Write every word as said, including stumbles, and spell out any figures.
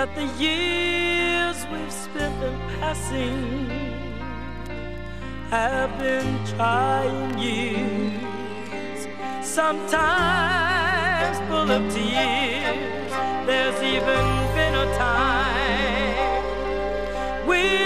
that the years we've spent in passing have been trying years, sometimes full of tears. There's even been a time we